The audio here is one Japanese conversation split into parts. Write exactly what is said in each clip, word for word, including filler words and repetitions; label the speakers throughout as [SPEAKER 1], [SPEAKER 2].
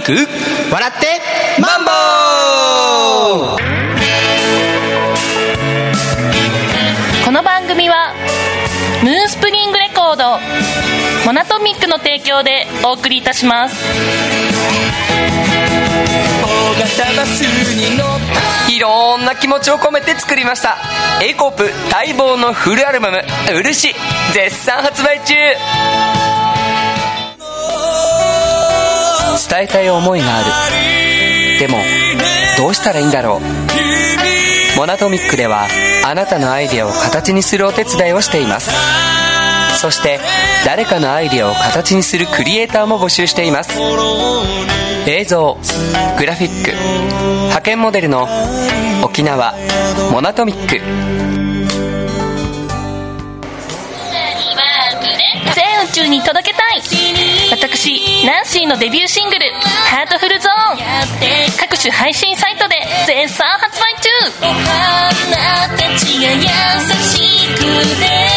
[SPEAKER 1] ク笑ってマンボー。
[SPEAKER 2] この番組はムーンスプリングレコードモナトミックの提供でお送りいたします。
[SPEAKER 1] いろんな気持ちを込めて作りました A コープ待望のフルアルバム漆絶賛発売中。伝えたい思いがある。でもどうしたらいいんだろう。モナトミックではあなたのアイデアを形にするお手伝いをしています。そして誰かのアイデアを形にするクリエイターも募集しています。映像、グラフィック、派遣モデルの沖縄モナトミック。
[SPEAKER 2] 全宇宙に届けたい。私ナンシーのデビューシングルハートフルゾーン各種配信サイトで絶賛発売中。お花たちが優しくて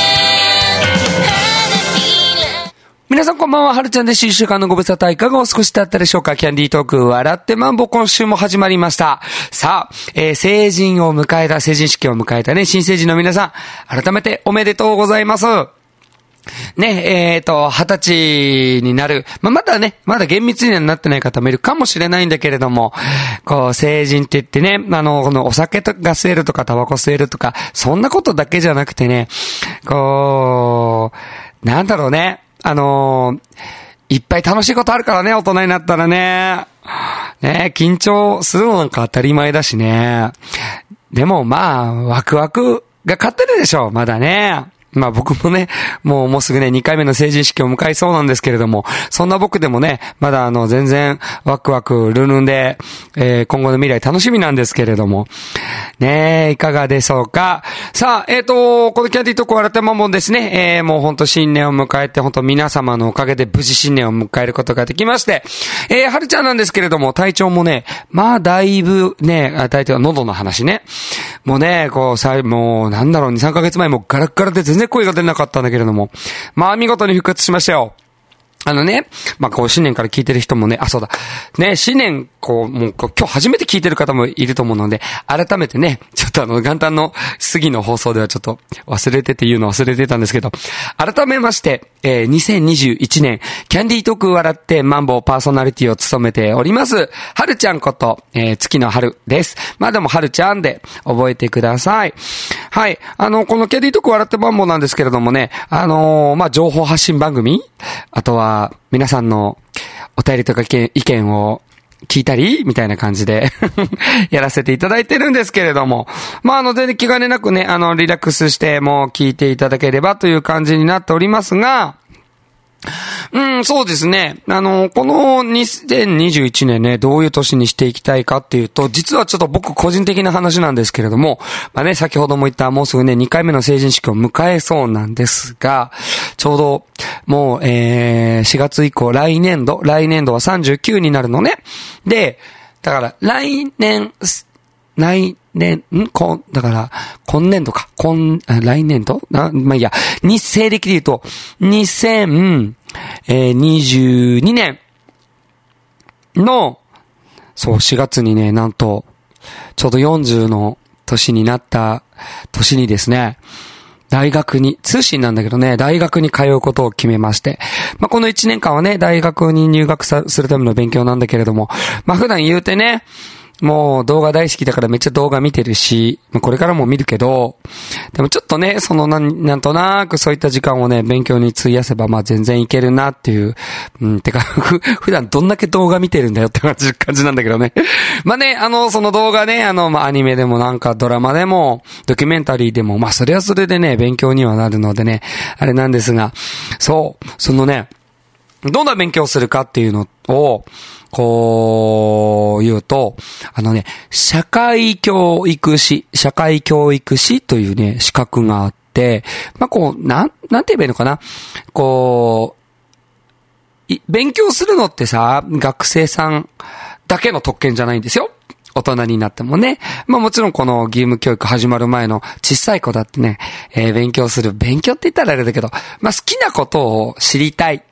[SPEAKER 3] 皆さんこんばんは、はるちゃんです。いっしゅうかんのご無沙汰いかがお過ごしだったでしょうか。キャンディートーク笑ってマンボ、今週も始まりました。さあ、えー、成人を迎えた、成人式を迎えたね、新成人の皆さん、改めておめでとうございます。ね、えーと、二十歳になる。まあ、まだね、まだ厳密にはなってない方もいるかもしれないんだけれども、こう、成人って言ってね、あの、このお酒とか吸えるとか、タバコ吸えるとか、そんなことだけじゃなくてね、こう、なんだろうね、あのー、いっぱい楽しいことあるからね、大人になったらね。ね、緊張するのなんか当たり前だしね。でもまあ、ワクワクが勝ってるでしょ、まだね。まあ僕もね、もうもうすぐね、にかいめの成人式を迎えそうなんですけれども、そんな僕でもね、まだあの、全然ワクワクルンルンで、えー、今後の未来楽しみなんですけれども、ねえ、いかがでしょうか。さあ、えっと、このキャンディートーク笑ってマンボンですね、えー、もうほんと新年を迎えて、ほんと皆様のおかげで無事新年を迎えることができまして、えー、はるちゃんなんですけれども、体調もね、まあだいぶね、体調は喉の話ね、もうね、こう、さ、もうなんだろう、に、さんかげつまえもうガラッガラで全然声が出なかったんだけれども、まあ見事に復活しましたよ。あのね、まあ、こう、新年から聞いてる人もね、あ、そうだ。ね、新年、こう、もう、今日初めて聞いてる方もいると思うので、改めてね、ちょっとあの、元旦の次の放送ではちょっと忘れてて言うの忘れてたんですけど、改めまして、えー、にせんにじゅういちねん、キャンディートーク笑ってマンボウパーソナリティを務めております、はるちゃんこと、えー、月の春です。まあ、でも、はるちゃんで覚えてください。はい。あの、このキャンディートーク笑ってマンボウなんですけれどもね、あのー、まあ、情報発信番組、あとは、皆さんのお便りとか意見を聞いたりみたいな感じでやらせていただいてるんですけれども、まああの全然気兼ねなくね、あのリラックスしてもう聞いていただければという感じになっておりますが、うん、そうですね。あの、このにせんにじゅういちねんね、どういう年にしていきたいかっていうと、実はちょっと僕個人的な話なんですけれども、まあね、先ほども言ったもうすぐね、にかいめの成人式を迎えそうなんですが、ちょうど、もう、えー、しがつ以降、来年度、来年度はさんじゅうきゅうになるのね。で、だから、来年、来年、んこ、だから、今年度か。今、来年度な、まあ、いいや。に、西暦で言うと、にせんにじゅうにねんの、そう、しがつにね、なんと、ちょうどよんじゅうの年になった年にですね、大学に、通信なんだけどね、大学に通うことを決めまして。まあ、このいちねんかんはね、大学に入学さするための勉強なんだけれども、まあ、普段言うてね、もう動画大好きだからめっちゃ動画見てるし、これからも見るけど、でもちょっとね、そのなん、なんとなくそういった時間をね、勉強に費やせばまあ全然いけるなっていう、うん、てか、普段どんだけ動画見てるんだよって感じ、感じなんだけどね。まあね、あの、その動画ね、あの、まあアニメでもなんかドラマでも、ドキュメンタリーでも、まあそれはそれでね、勉強にはなるのでね、あれなんですが、そう、そのね、どんな勉強をするかっていうのを、こう、言うと、あのね、社会教育士、社会教育士というね、資格があって、まあ、こう、なん、なんて言えばいいのかな。こう、勉強するのってさ、学生さんだけの特権じゃないんですよ。大人になってもね。まあもちろんこの義務教育始まる前の小さい子だってね、えー、勉強する。勉強って言ったらあれだけど、まあ好きなことを知りたい。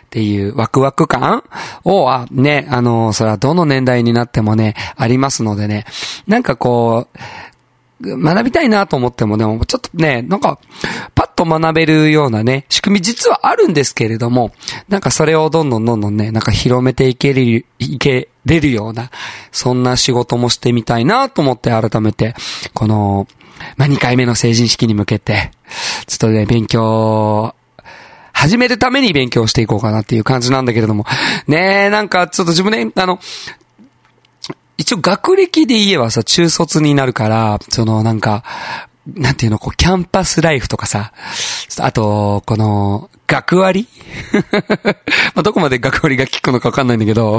[SPEAKER 3] っていうワクワク感を、あ、ね、あの、それはどの年代になってもね、ありますのでね、なんかこう、学びたいなと思ってもね、ちょっとね、なんか、パッと学べるようなね、仕組み実はあるんですけれども、なんかそれをどんどんどんどんね、なんか広めていける、いけれるような、そんな仕事もしてみたいなと思って改めて、この、まあ、にかいめの成人式に向けて、ちょっとね、勉強、始めるために勉強していこうかなっていう感じなんだけれども、ねえ、なんかちょっと自分ね、あの、一応学歴で言えばさ、中卒になるから、そのなんか、なんていうの、こう、キャンパスライフとかさ、あと、この、学割まあ、どこまで学割が効くのかわかんないんだけど、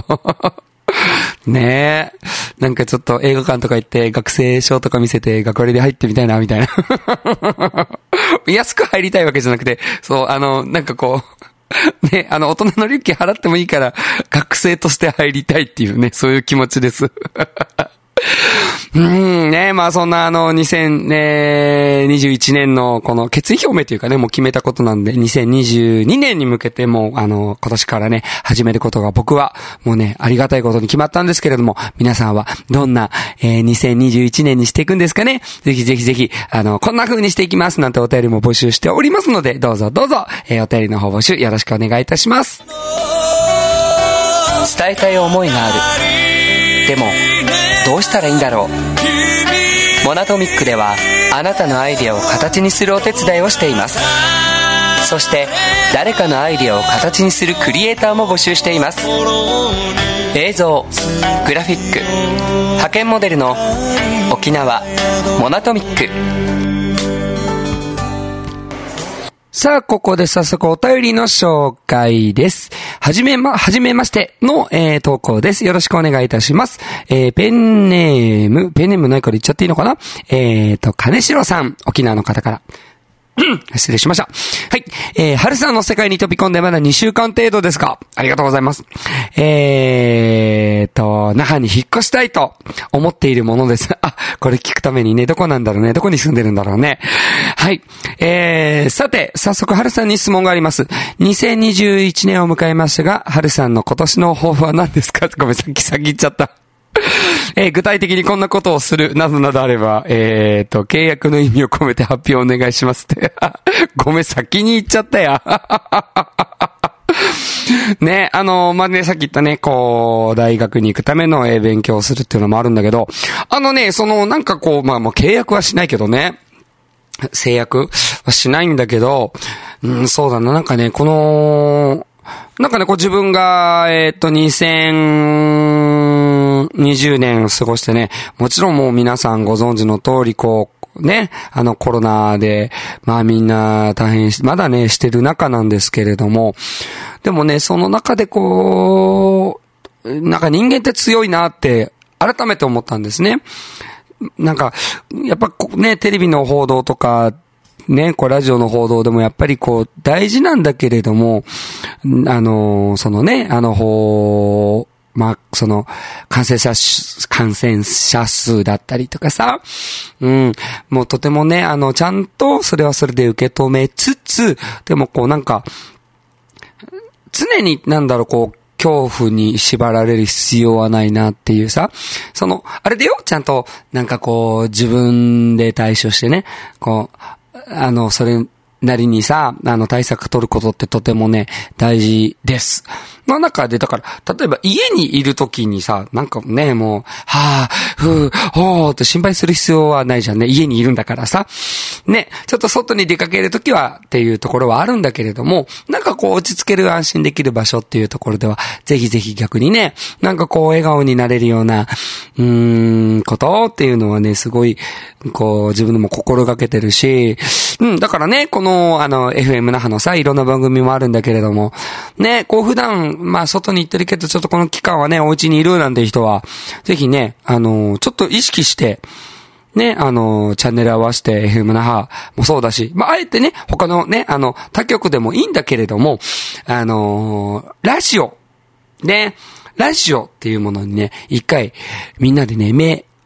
[SPEAKER 3] ねえ、なんかちょっと映画館とか行って学生証とか見せて学割で入ってみたいな、みたいな。安く入りたいわけじゃなくて、そう、あの、なんかこう、ね、あの、大人の料金払ってもいいから、学生として入りたいっていうね、そういう気持ちです。うーん、ね、まあそんなあの、にせんにじゅういちねんのこの決意表明というかね、もう決めたことなんで、にせんにじゅうにねんに向けてもう、あの、今年からね、始めることが僕は、もうね、ありがたいことに決まったんですけれども、皆さんはどんな、えー、にせんにじゅういちねんにしていくんですかね。ぜひぜひぜひ、あの、こんな風にしていきますなんてお便りも募集しておりますので、どうぞどうぞ、えー、お便りの方募集よろしくお願いいたします。
[SPEAKER 1] 伝えたい思いがある。でもどうしたらいいんだろう。モナトミックではあなたのアイデアを形にするお手伝いをしています。そして誰かのアイデアを形にするクリエイターも募集しています。映像、グラフィック、派遣モデルの沖縄モナトミック。
[SPEAKER 3] さあ、ここで早速お便りの紹介です。はじめま、はじめましての、えー、投稿です。よろしくお願いいたします。えー、ペンネーム、ペンネームないから言っちゃっていいのかな？えーと、金城さん、沖縄の方から。失礼しました。はい。えー、春さんの世界に飛び込んでまだにしゅうかん程度ですか？ありがとうございます。えーと、那覇に引っ越したいと思っているものです。あ、これ聞くためにね、どこなんだろうね。どこに住んでるんだろうね。はい。えー、さて、早速春さんに質問があります。にせんにじゅういちねんを迎えましたが、春さんの今年の抱負は何ですか？ごめん、さっき先言っちゃった。えー、具体的にこんなことをするなどなどあれば、えーと、契約の意味を込めて発表お願いしますって。ごめん、先に言っちゃったや。ね、あの、まあ、ね、さっき言ったね、こう、大学に行くための、えー、勉強をするっていうのもあるんだけど、あのね、その、なんかこう、まあ、もう契約はしないけどね、制約はしないんだけど、うん、そうだな、なんかね、この、なんかね、こう自分が、えっと、にせんにじゅうねん過ごしてね、もちろんもう皆さんご存知の通り、こう、ね、あのコロナで、まあみんな大変し、まだね、してる中なんですけれども、でもね、その中でこう、なんか人間って強いなって、改めて思ったんですね。なんか、やっぱね、テレビの報道とか、ね、こうラジオの報道でもやっぱりこう大事なんだけれども、あの、そのね、あの、ほう、まあ、その、感染者、感染者数だったりとかさ、うん、もうとてもね、あの、ちゃんとそれはそれで受け止めつつ、でもこうなんか、常になんだろう、こう、恐怖に縛られる必要はないなっていうさ、その、あれでよ、ちゃんと、なんかこう、自分で対処してね、こう、あの、それなりにさ、あの、対策取ることってとてもね、大事です。の中で、だから、例えば家にいるときにさ、なんかね、もう、はぁ、ふぅ、ほーって心配する必要はないじゃんね。家にいるんだからさ。ね、ちょっと外に出かけるときはっていうところはあるんだけれども、なんかこう落ち着ける安心できる場所っていうところでは、ぜひぜひ逆にね、なんかこう笑顔になれるような、うーん、ことっていうのはね、すごい、こう自分でも心がけてるし、うん、だからね、この、あの、エフエム 那覇のさ、いろんな番組もあるんだけれども、ね、こう普段、まあ、外に行ってるけど、ちょっとこの期間はね、お家にいるなんて人は、ぜひね、あの、ちょっと意識して、ね、あの、チャンネル合わせて エフエム 那覇もそうだし、まあ、あえてね、他のね、あの、他局でもいいんだけれども、あの、ラジオ、ね、ラジオっていうものにね、一回、みんなでね、目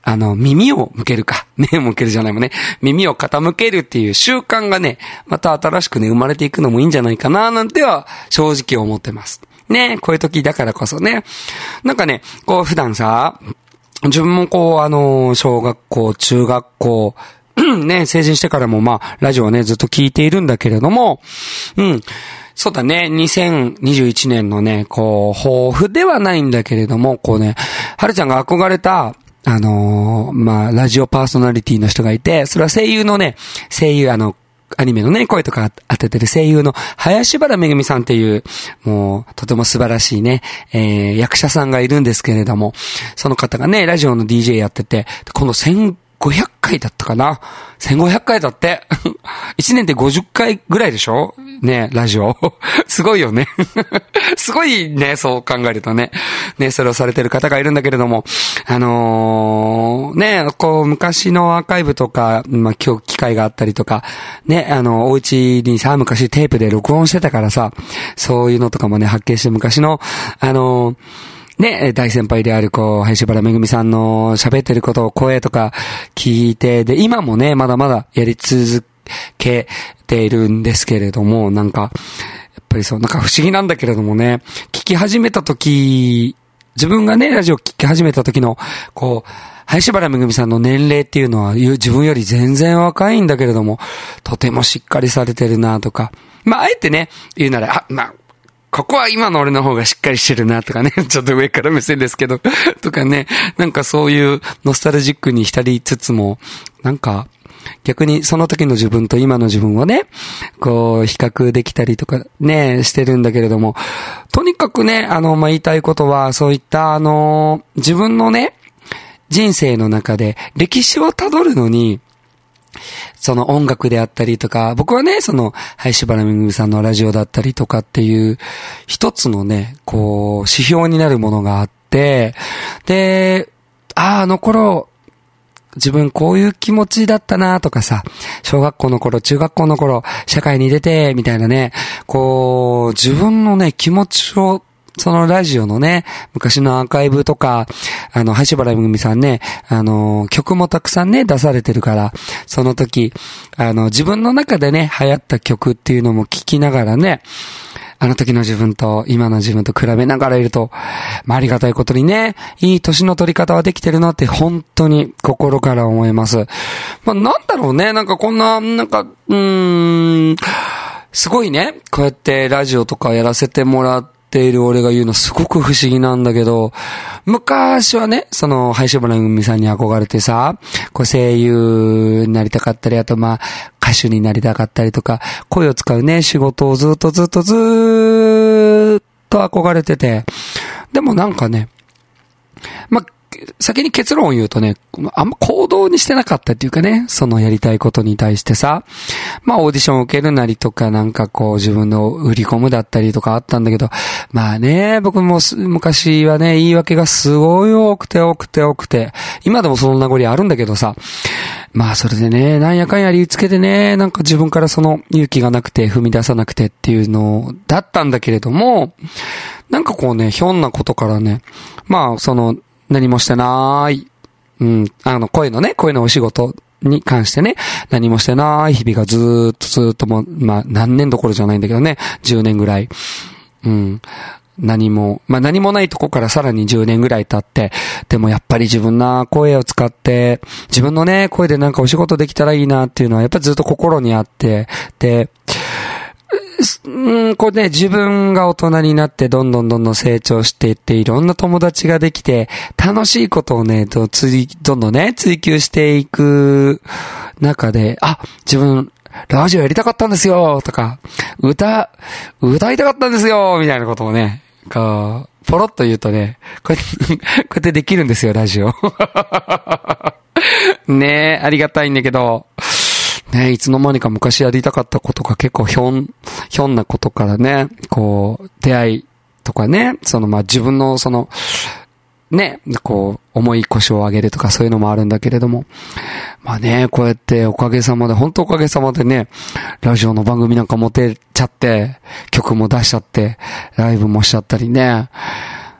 [SPEAKER 3] あの、耳を向けるか。目を向けるじゃないもんね。耳を傾けるっていう習慣がね、また新しくね、生まれていくのもいいんじゃないかな、なんては、正直思ってます。ね、こういう時だからこそね。なんかね、こう普段さ、自分もこう、あの、小学校、中学校、ね、成人してからもまあ、ラジオをね、ずっと聞いているんだけれども、うん。そうだね、にせんにじゅういちねんのね、こう、抱負ではないんだけれども、こうね、はるちゃんが憧れた、あのー、まあ、ラジオパーソナリティの人がいて、それは声優のね、声優、あの、アニメのね、声とか当ててる声優の林原めぐみさんっていう、もう、とても素晴らしいね、えー、役者さんがいるんですけれども、その方がね、ラジオの ディージェー やってて、このせんごひゃっかいだったかな ?せんごひゃっかいだって。いちねんでごじゅっかいぐらいでしょね、ラジオ。すごいよね。すごいね、そう考えるとね。ね、それをされてる方がいるんだけれども、あのー、ね、こう、昔のアーカイブとか、まあ、今日機会があったりとか、ね、あの、お家にさ、昔テープで録音してたからさ、そういうのとかもね、発見して昔の、あのー、ね、大先輩である、こう、林原めぐみさんの喋ってることを声とか聞いて、で、今もね、まだまだやり続けているんですけれども、なんか、やっぱりそう、なんか不思議なんだけれどもね、聞き始めた時、自分がね、ラジオ聞き始めた時の、こう、林原めぐみさんの年齢っていうのは、自分より全然若いんだけれども、とてもしっかりされてるなとか、まあ、あえてね、言うなら、あ、まあ、ここは今の俺の方がしっかりしてるなとかね、ちょっと上から目線ですけど、とかね、なんかそういうノスタルジックに浸りつつも、なんか逆にその時の自分と今の自分をね、こう比較できたりとかね、してるんだけれども、とにかくね、あの、まあ、言いたいことは、そういったあの、自分のね、人生の中で歴史をたどるのに、その音楽であったりとか、僕はね、その、林原めぐみさんのラジオだったりとかっていう、一つのね、こう、指標になるものがあって、で、ああ、あの頃、自分こういう気持ちだったなとかさ、小学校の頃、中学校の頃、社会に出て、みたいなね、こう、自分のね、気持ちを、そのラジオのね、昔のアーカイブとか、あの、林原めぐみさんね、あの、曲もたくさんね、出されてるから、その時、あの、自分の中でね、流行った曲っていうのも聞きながらね、あの時の自分と今の自分と比べながらいると、まあ、ありがたいことにね、いい年の取り方はできてるなって本当に心から思います。まあ、なんだろうね、なんかこんな、なんか、うーん、すごいね、こうやってラジオとかやらせてもらって、ている俺が言うのすごく不思議なんだけど、昔はね、その、林原めぐみさんに憧れてさ、こう声優になりたかったり、あとまあ、歌手になりたかったりとか、声を使うね、仕事をずっとずっとずーっと憧れてて、でもなんかね、まあ、先に結論を言うとね、あんま行動にしてなかったっていうかね、そのやりたいことに対してさ、まあオーディションを受けるなりとかなんかこう自分の売り込むだったりとかあったんだけど、まあね、僕も昔はね、言い訳がすごい多くて多くて多くて、今でもその名残あるんだけどさ、まあそれでね、なんやかんや理由つけてね、なんか自分からその勇気がなくて踏み出さなくてっていうのだったんだけれども、なんかこうね、ひょんなことからね、まあその、何もしてなーい。うん。あの、声のね、声のお仕事に関してね、何もしてなーい日々がずーっとずーっとも、まあ、何年どころじゃないんだけどね、じゅうねんぐらい。うん。何も、まあ、何もないとこからさらにじゅうねんぐらい経って、でもやっぱり自分な声を使って、自分のね、声でなんかお仕事できたらいいなっていうのはやっぱりずっと心にあって、で、うん、これね、自分が大人になってどんどんどんどん成長していって、いろんな友達ができて、楽しいことをね、どんどんね、追求していく中で、あ、自分、ラジオやりたかったんですよとか、歌、歌いたかったんですよみたいなことをね、こう、ポロッと言うとね、こうやって、こうやってできるんですよ、ラジオ。ねえ、ありがたいんだけど、ね、いつの間にか昔やりたかったことが結構ひょん、ひょんなことからね、こう、出会いとかね、そのまあ自分のその、ね、こう、重い腰を上げるとかそういうのもあるんだけれども、まあね、こうやっておかげさまで、本当おかげさまでね、ラジオの番組なんか持てちゃって、曲も出しちゃって、ライブもしちゃったりね、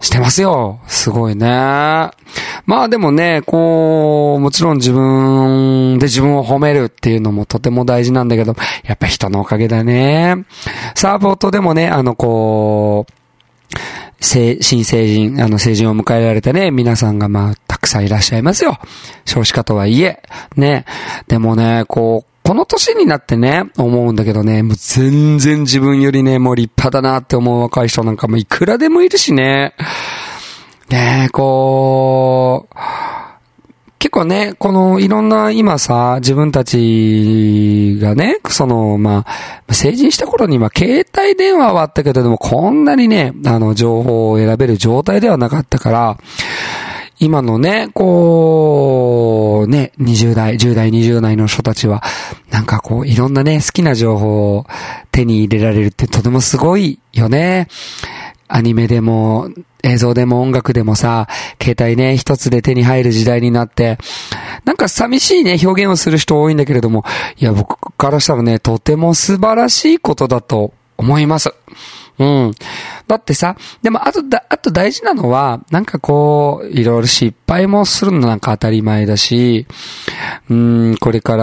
[SPEAKER 3] してますよ。すごいね。まあでもね、こう、もちろん自分で自分を褒めるっていうのもとても大事なんだけど、やっぱ人のおかげだね。サーボートでもね、あのこう、新成人、あの成人を迎えられてね、皆さんがまあ、たくさんいらっしゃいますよ。少子化とはいえ。ね。でもね、こう、この年になってね、思うんだけどね、もう全然自分よりね、もう立派だなって思う若い人なんかもいくらでもいるしね。ねえ、こう、結構ね、このいろんな今さ、自分たちがね、その、まあ、成人した頃には携帯電話はあったけど、でもこんなにね、あの、情報を選べる状態ではなかったから、今のね、こう、ね、にじゅう代、じゅう代、にじゅう代の人たちは、なんかこう、いろんなね、好きな情報を手に入れられるってとてもすごいよね。アニメでも、映像でも音楽でもさ、携帯ね、一つで手に入る時代になって、なんか寂しいね、表現をする人多いんだけれども、いや、僕からしたらね、とても素晴らしいことだと思います。うん。だってさ、でもあとだ、あと大事なのは、なんかこう、いろいろ失敗もするのなんか当たり前だし、うーん、これから、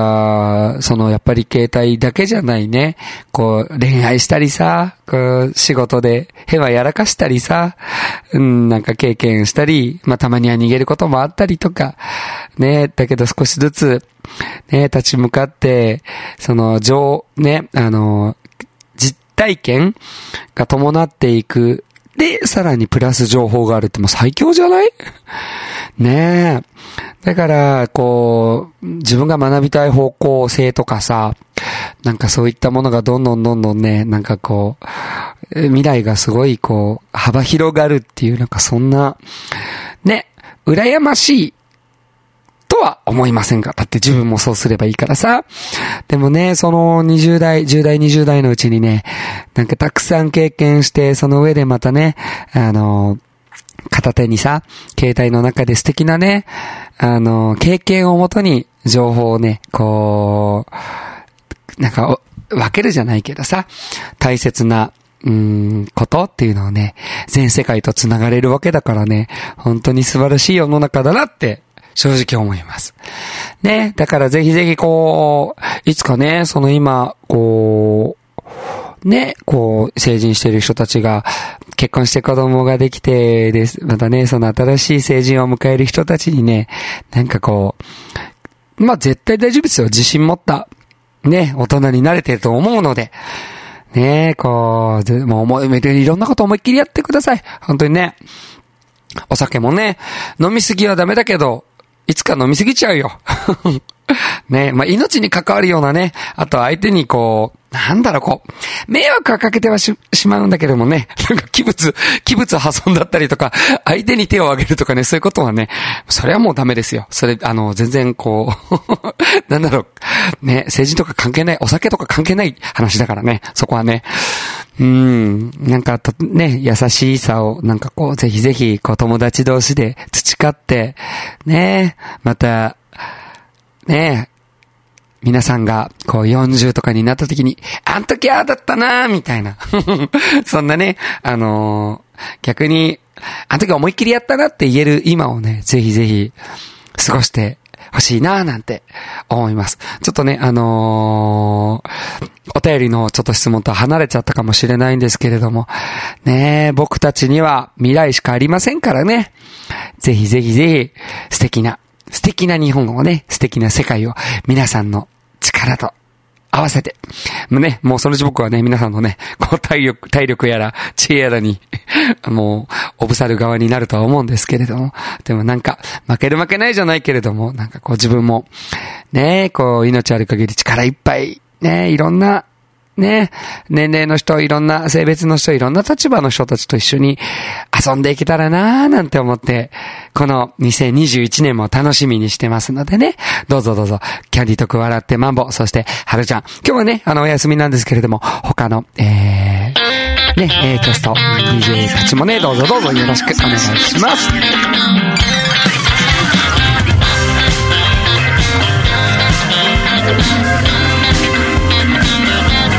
[SPEAKER 3] そのやっぱり携帯だけじゃないね、こう、恋愛したりさ、こう、仕事でへはやらかしたりさ、うん、なんか経験したり、まあ、たまには逃げることもあったりとか、ね、だけど少しずつ、ね、立ち向かって、その、情、ね、あの、体験が伴っていく。で、さらにプラス情報があるってもう最強じゃない？ねえ。だから、こう、自分が学びたい方向性とかさ、なんかそういったものがどんどんどんどんね、なんかこう、未来がすごいこう、幅広がるっていう、なんかそんな、ね、羨ましい。とは思いませんか？だって自分もそうすればいいからさ。でもね、そのにじゅう代、じゅう代、にじゅう代のうちにね、なんかたくさん経験して、その上でまたね、あの、片手にさ、携帯の中で素敵なね、あの、経験をもとに情報をね、こう、なんか分けるじゃないけどさ、大切な、うーん、ことっていうのをね、全世界と繋がれるわけだからね、本当に素晴らしい世の中だなって、正直思います。ね。だからぜひぜひこう、いつかね、その今、こう、ね、こう、成人している人たちが、結婚して子供ができて、です。またね、その新しい成人を迎える人たちにね、なんかこう、まあ絶対大丈夫ですよ。自信持った、ね、大人になれてると思うので、ね、こう、もう思い、いろんなこと思いっきりやってください。本当にね。お酒もね、飲みすぎはダメだけど、いつか飲みすぎちゃうよ。ね、まあ、命に関わるようなね、あと相手にこう、なんだろう、こう、迷惑はかけては し, しまうんだけどもね、なんか器物、器物破損だったりとか、相手に手を挙げるとかね、そういうことはね、それはもうダメですよ。それ、あの、全然こう、なんだろう、ね、政治とか関係ない、お酒とか関係ない話だからね、そこはね。うーん、なんかと、ね、優しさを、なんかこう、ぜひぜひ、こう、友達同士で培って、ね、また、ね、皆さんが、こう、よんじゅうとかになった時に、あん時ああだったなーみたいな。そんなね、あのー、逆に、あん時思いっきりやったなって言える今をね、ぜひぜひ、過ごしてほしいなーなんて思います。ちょっとね、あのー、お便りのちょっと質問と離れちゃったかもしれないんですけれども、ね、僕たちには未来しかありませんからね。ぜひぜひぜひ、素敵な、素敵な日本をね、素敵な世界を皆さんの力と合わせて、もうね、もうそのうち僕はね、皆さんのね、こう体力、体力やら知恵やらに、もう、おぶさる側になるとは思うんですけれども、でもなんか、負ける負けないじゃないけれども、なんかこう自分も、ね、こう命ある限り力いっぱい、ね、いろんな、ね、年齢の人、いろんな性別の人、いろんな立場の人たちと一緒に遊んでいけたらなーなんて思って、このにせんにじゅういちねんも楽しみにしてますのでね、どうぞどうぞ、キャンディーとく笑ってマンボ、そして、はるちゃん、今日はね、あの、お休みなんですけれども、他の、えー、ね、えー、キャスト、ディージェー たちもね、どうぞどうぞよろしくお願いします。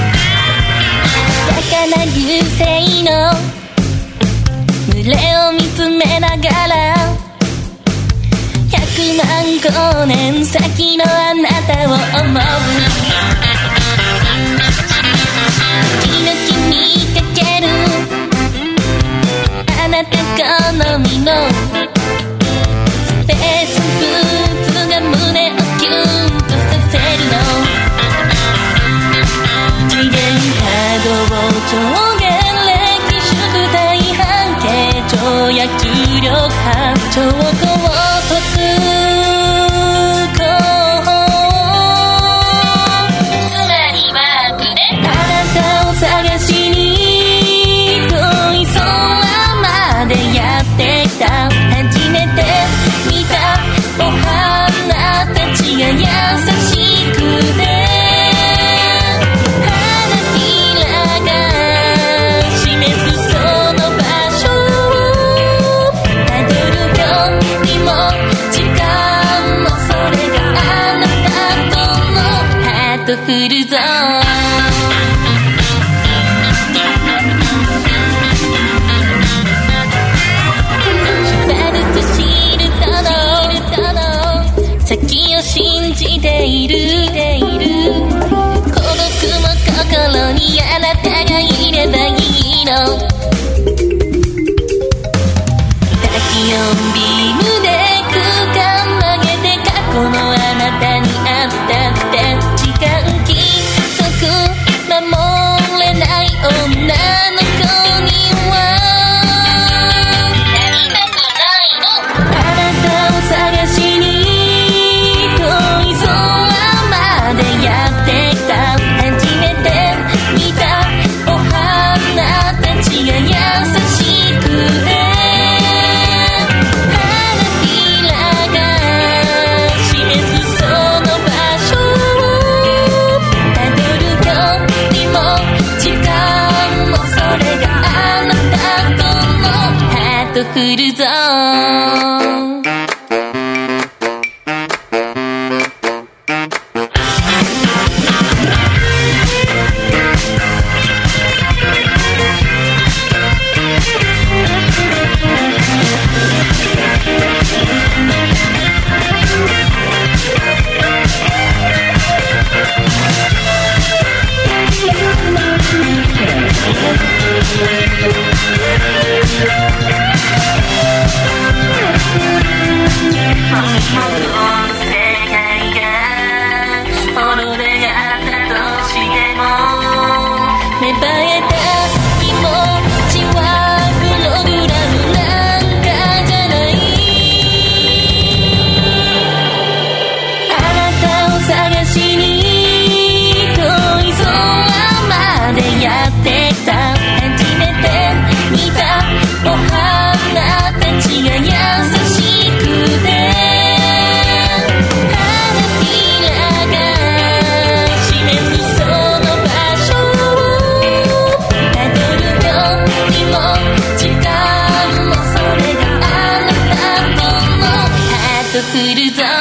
[SPEAKER 2] 流星の群れを見つごねん先のあなたを思う時々見かけるあなた好みのスペースブーツが胸をキュンとさせるの次元波動上限歴縮大半径跳躍力波超高速フルゾーンシュバルツシールドの先を信じている孤独も心にあなたがいればいいのタキオンビームで空間曲げて過去のあなたにあったって守れない女の子にはなりたくないのあなたを探しに遠い空までやってきた初めて見たお花たちが優しくて花びらが示すその場所をたどるよ時間もそれがあなたとのハートフルゾーンフルゾーン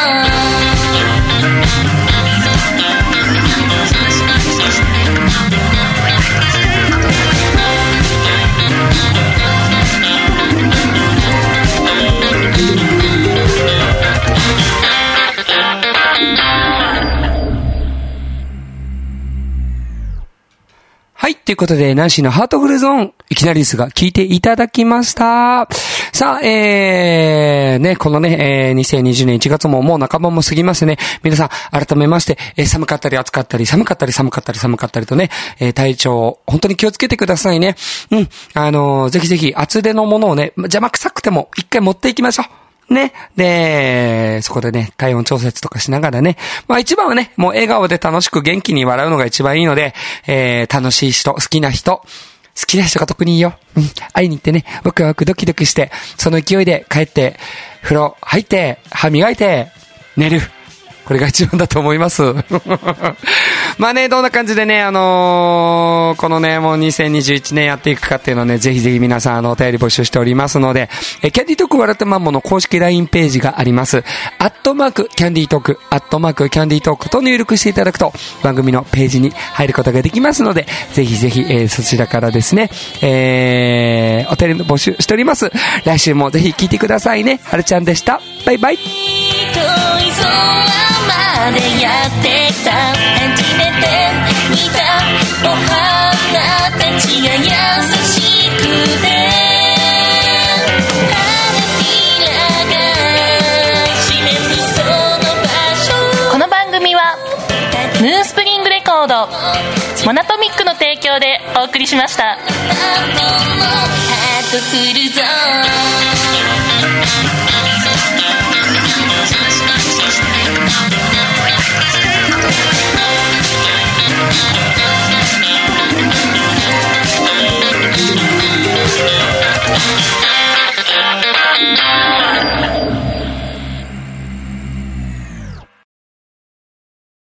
[SPEAKER 3] はい。ということで、ナンシーのハートフルゾーン、いきなりですが、聞いていただきました。さあ、えー、ね、このね、えー、にせんにじゅうねんいちがつももう半ばも過ぎましてね、皆さん、改めまして、えー、寒かったり暑かったり、寒かったり寒かったり寒かったりとね、えー、体調、本当に気をつけてくださいね。うん。あのー、ぜひぜひ、厚手のものをね、邪魔くさくても、一回持っていきましょう。ね。で、そこでね、体温調節とかしながらね。まあ一番はね、もう笑顔で楽しく元気に笑うのが一番いいので、えー、楽しい人、好きな人、好きな人が特にいいよ。うん。会いに行ってね、ワクワクドキドキして、その勢いで帰って、風呂入って、歯磨いて、寝る。これが一番だと思います。 まあね、どんな感じでね、あのー、このね、もうにせんにじゅういちねんやっていくかっていうのをね、ぜひぜひ皆さん、あの、お便り募集しておりますので、え、キャンディートーク笑ってマンボの公式 ライン ページがあります。アットマーク、キャンディートーク、アットマーク、キャンディートークと入力していただくと、番組のページに入ることができますので、ぜひぜひ、えー、そちらからですね、えー、お便りの募集しております。来週もぜひ聞いてくださいね。はるちゃんでした。バイバイ。遠い空までやってきた、初めて見たお花たちが優しくて、花びらが示すその場所。この番組はムーンスプリングレコードモナトミックの提供でお送りしました。ハートフルゾーン